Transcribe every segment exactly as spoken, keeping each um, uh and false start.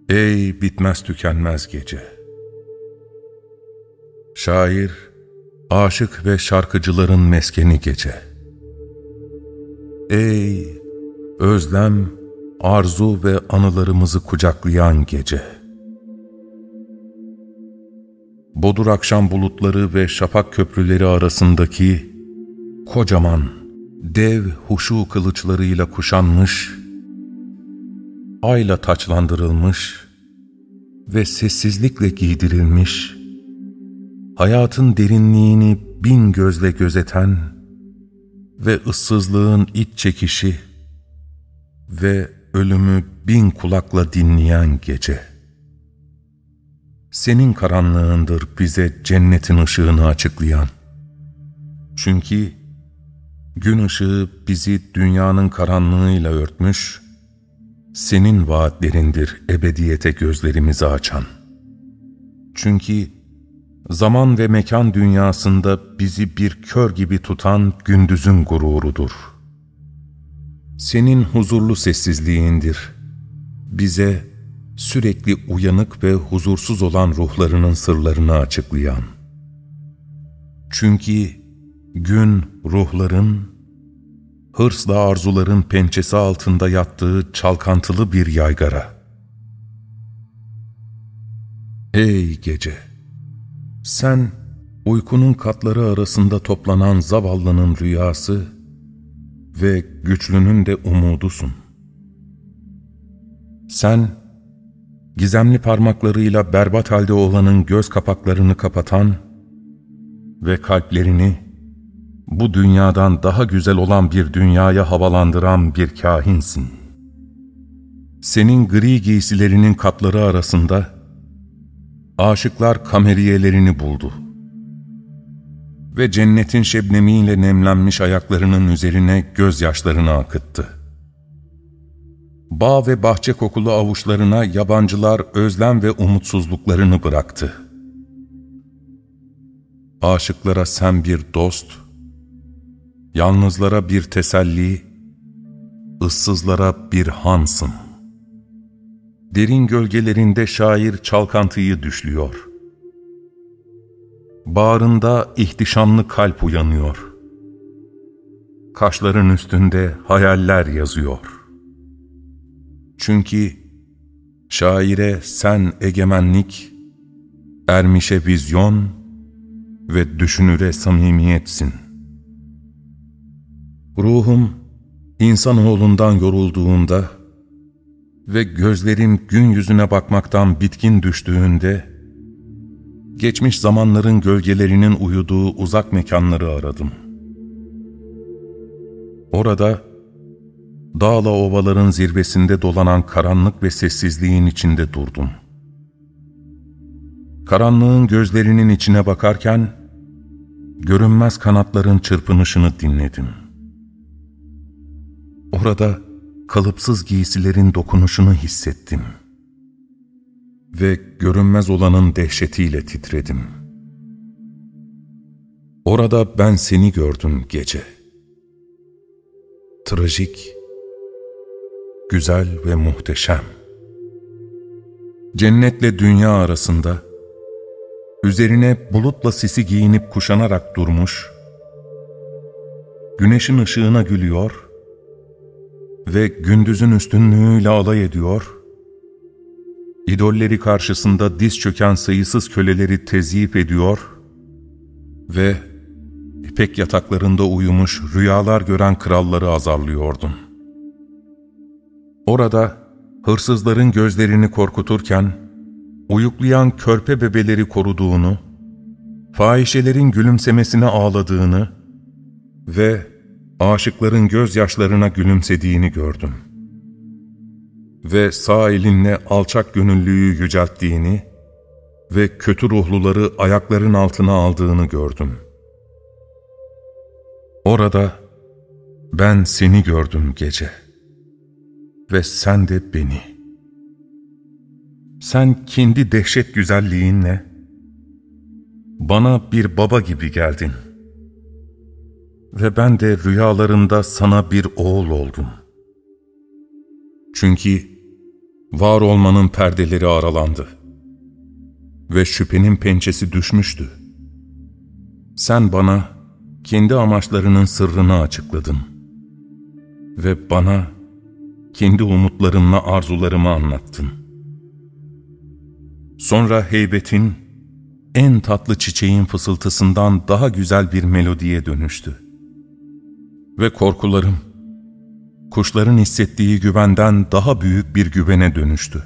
Ey bitmez tükenmez gece! Şair, aşık ve şarkıcıların meskeni gece. Ey özlem, arzu ve anılarımızı kucaklayan gece! Bodur akşam bulutları ve şafak köprüleri arasındaki kocaman, dev huşu kılıçlarıyla kuşanmış, ayla taçlandırılmış ve sessizlikle giydirilmiş, hayatın derinliğini bin gözle gözeten ve ıssızlığın iç çekişi ve ölümü bin kulakla dinleyen gece. Senin karanlığındır bize cennetin ışığını açıklayan. Çünkü gün ışığı bizi dünyanın karanlığıyla örtmüş, senin vaatlerindir ebediyete gözlerimizi açan. Çünkü zaman ve mekan dünyasında bizi bir kör gibi tutan gündüzün gururudur. Senin huzurlu sessizliğindir bize sürekli uyanık ve huzursuz olan ruhlarının sırlarını açıklayan. Çünkü gün ruhların, hırsla arzuların pençesi altında yattığı çalkantılı bir yaygara. Ey gece! Sen uykunun katları arasında toplanan zavallının rüyası ve güçlünün de umudusun. Sen, gizemli parmaklarıyla berbat halde olanın göz kapaklarını kapatan ve kalplerini bu dünyadan daha güzel olan bir dünyaya havalandıran bir kâhinsin. Senin gri giysilerinin katları arasında aşıklar kameriyelerini buldu ve cennetin şebnemiyle nemlenmiş ayaklarının üzerine gözyaşlarını akıttı. Bağ ve bahçe kokulu avuçlarına yabancılar özlem ve umutsuzluklarını bıraktı. Aşıklara sen bir dost, yalnızlara bir teselli, ıssızlara bir hansın. Derin gölgelerinde şair çalkantıyı düşlüyor. Bağrında ihtişamlı kalp uyanıyor. Kaşların üstünde hayaller yazıyor. Çünkü şaire sen egemenlik, ermişe vizyon ve düşünüre samimiyetsin. Ruhum insanoğlundan yorulduğunda ve gözlerim gün yüzüne bakmaktan bitkin düştüğünde, geçmiş zamanların gölgelerinin uyuduğu uzak mekanları aradım. Orada, dağla ovaların zirvesinde dolanan karanlık ve sessizliğin içinde durdum. Karanlığın gözlerinin içine bakarken, görünmez kanatların çırpınışını dinledim. Orada, kalıpsız giysilerin dokunuşunu hissettim. Ve görünmez olanın dehşetiyle titredim. Orada ben seni gördüm gece. Trajik, güzel ve muhteşem. Cennetle dünya arasında, üzerine bulutla sisi giyinip kuşanarak durmuş, güneşin ışığına gülüyor ve gündüzün üstünlüğüyle alay ediyor, idolleri karşısında diz çöken sayısız köleleri tezyif ediyor ve ipek yataklarında uyumuş rüyalar gören kralları azarlıyordun. Orada hırsızların gözlerini korkuturken, uyuklayan körpe bebeleri koruduğunu, fahişelerin gülümsemesine ağladığını ve aşıkların gözyaşlarına gülümsediğini gördüm. Ve sağ elinle alçak gönüllüyü yücelttiğini ve kötü ruhluları ayakların altına aldığını gördüm. Orada ben seni gördüm gece ve sen de beni. Sen kendi dehşet güzelliğinle bana bir baba gibi geldin ve ben de rüyalarında sana bir oğul oldum. Çünkü var olmanın perdeleri aralandı ve şüphenin pençesi düşmüştü. Sen bana kendi amaçlarının sırrını açıkladın ve bana kendi umutlarımla arzularımı anlattın. Sonra heybetin en tatlı çiçeğin fısıltısından daha güzel bir melodiye dönüştü. Ve korkularım, kuşların hissettiği güvenden daha büyük bir güvene dönüştü.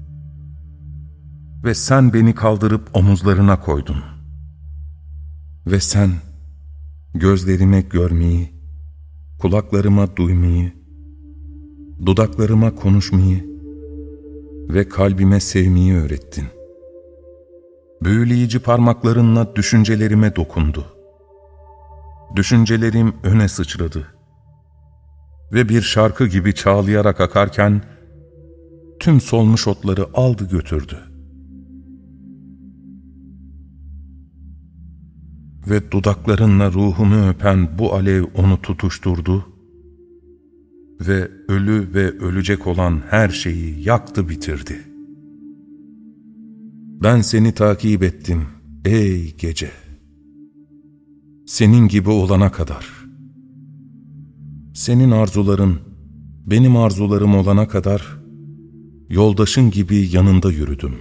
Ve sen beni kaldırıp omuzlarına koydun. Ve sen gözlerime görmeyi, kulaklarıma duymayı, dudaklarıma konuşmayı ve kalbime sevmeyi öğrettin. Büyüleyici parmaklarınla düşüncelerime dokundu. Düşüncelerim öne sıçradı ve bir şarkı gibi çağlayarak akarken tüm solmuş otları aldı götürdü. Ve dudaklarınla ruhumu öpen bu alev onu tutuşturdu ve ölü ve ölecek olan her şeyi yaktı bitirdi. Ben seni takip ettim ey gece, senin gibi olana kadar. Senin arzuların benim arzularım olana kadar yoldaşın gibi yanında yürüdüm.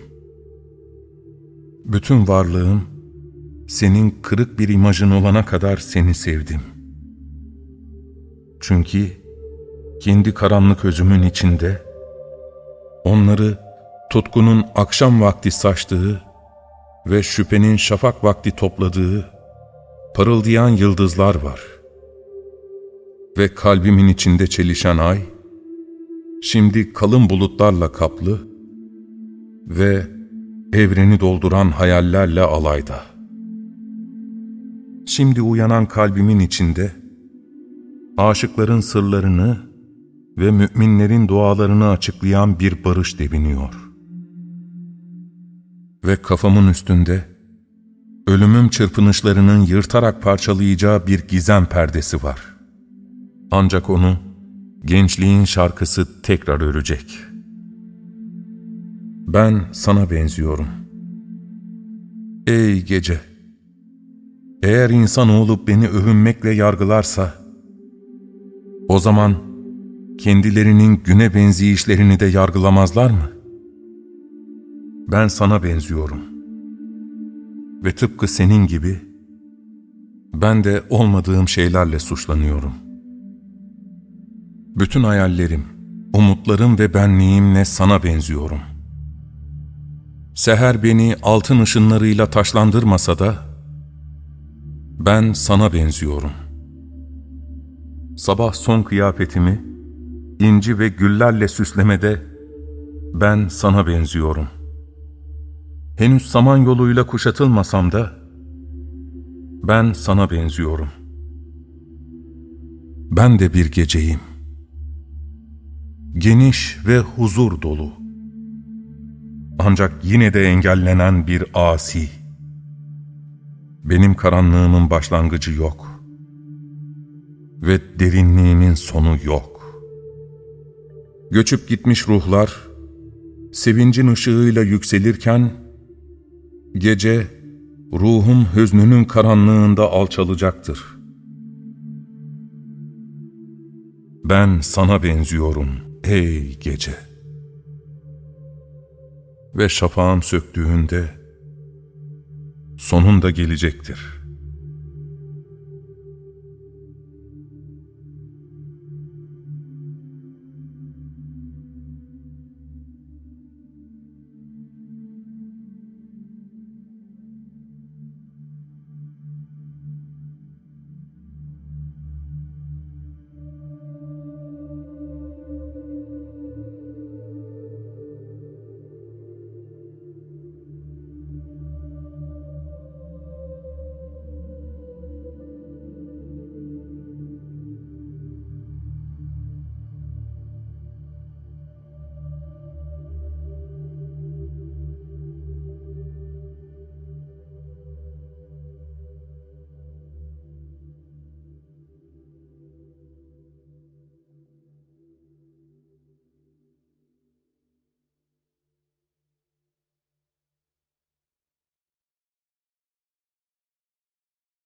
Bütün varlığım senin kırık bir imajın olana kadar seni sevdim. Çünkü kendi karanlık özümün içinde onları tutkunun akşam vakti saçtığı ve şüphenin şafak vakti topladığı parıldayan yıldızlar var. Ve kalbimin içinde çelişen ay, şimdi kalın bulutlarla kaplı ve evreni dolduran hayallerle alayda. Şimdi uyanan kalbimin içinde, aşıkların sırlarını ve müminlerin dualarını açıklayan bir barış deviniyor. Ve kafamın üstünde, ölümüm çırpınışlarının yırtarak parçalayacağı bir gizem perdesi var. Ancak onu, gençliğin şarkısı tekrar örecek. Ben sana benziyorum. Ey gece! Eğer insanoğlu beni övünmekle yargılarsa, o zaman kendilerinin güne benzeyişlerini de yargılamazlar mı? Ben sana benziyorum. Ve tıpkı senin gibi, ben de olmadığım şeylerle suçlanıyorum. Bütün hayallerim, umutlarım ve benliğimle sana benziyorum. Seher beni altın ışınlarıyla taşlandırmasa da, ben sana benziyorum. Sabah son kıyafetimi, inci ve güllerle süslemede, ben sana benziyorum. Henüz samanyoluyla kuşatılmasam da, ben sana benziyorum. Ben de bir geceyim. Geniş ve huzur dolu. Ancak yine de engellenen bir asi. Benim karanlığımın başlangıcı yok. Ve derinliğimin sonu yok. Göçüp gitmiş ruhlar, sevincin ışığıyla yükselirken, gece, ruhum hüznünün karanlığında alçalacaktır. Ben sana benziyorum ey gece. Ve şafağım söktüğünde, sonunda gelecektir.